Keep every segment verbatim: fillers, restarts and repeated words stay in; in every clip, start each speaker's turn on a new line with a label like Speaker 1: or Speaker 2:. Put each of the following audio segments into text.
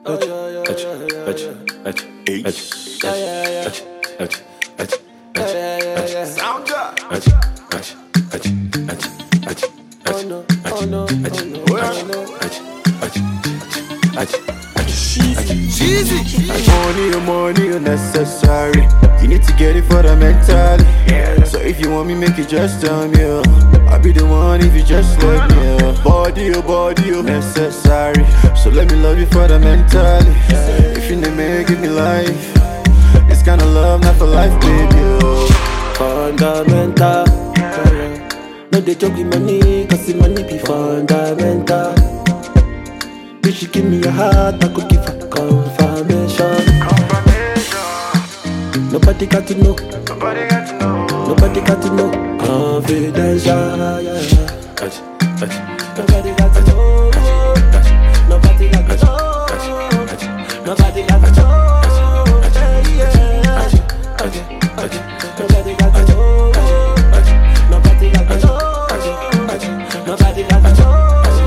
Speaker 1: Money, money, unnecessary. You need to get it for the mentally. Yeah. So if you want me, make it just tell me. Oh. I'll be the one if you just let me. Oh. Body, oh, body, oh, necessary. So let me love you for the mentally. Yeah. If you need me, give me life. This kind of love, not for life, baby. Oh.
Speaker 2: Fundamental. Yeah. No, they joke with money, cause the money be fundamental. If she give me a heart, I could give her confirmation. Confirmation. Nobody got to know. Nobody got to know. Nobody got to know. Confidential. Yeah. Nobody got to know. Nobody got to know. Nobody got to know. Nobody got to know. Nobody got to know. Nobody got to know.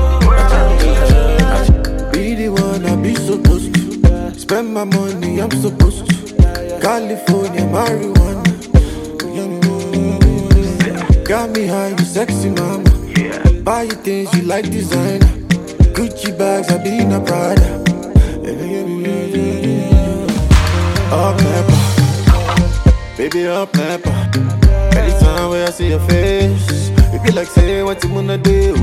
Speaker 1: Spend my money, I'm supposed to. California, marijuana. Got me high, you sexy mama. Buy you things you like, designer. Gucci bags, I be in a Prada. Up never, baby up never. Anytime when I see your face, it be like say what you wanna do.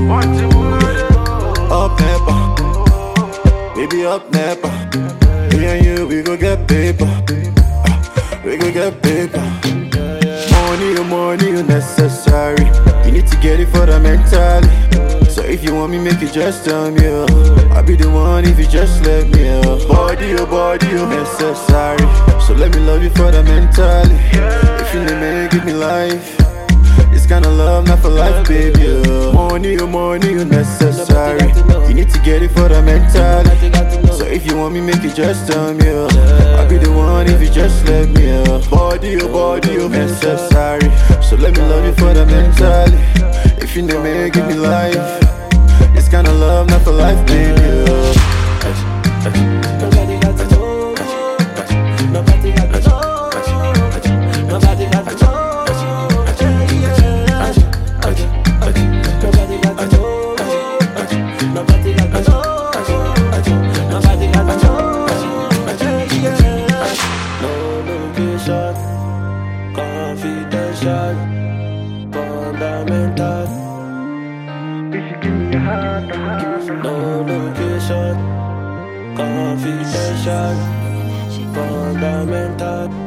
Speaker 1: Up never, baby up never. Me and you, we gon' get paper. uh, We gon' get paper. Money, oh money, unnecessary. You need to get it for the mentally. So if you want me, make it just tell me. Oh. I'll be the one if you just let me. Oh. Body, oh body, oh necessary. So let me love you for the mentally. If you need me, give me life. This kind of love, not for life, baby. Oh. Money, oh money, unnecessary. You need to get it for the mentally. So if you want me, make it just tell me. Oh. I'll be the one if you just let me. Oh. Body, oh body, oh necessary. So let me love you for the mentally. If you need me, give me life. This kind of love, not for life, baby. Oh.
Speaker 2: Nobody got to know. Nobody got to know. Nobody got to know. Confidential, fundamental. If you give me a heart, no location. Confidential, fundamental.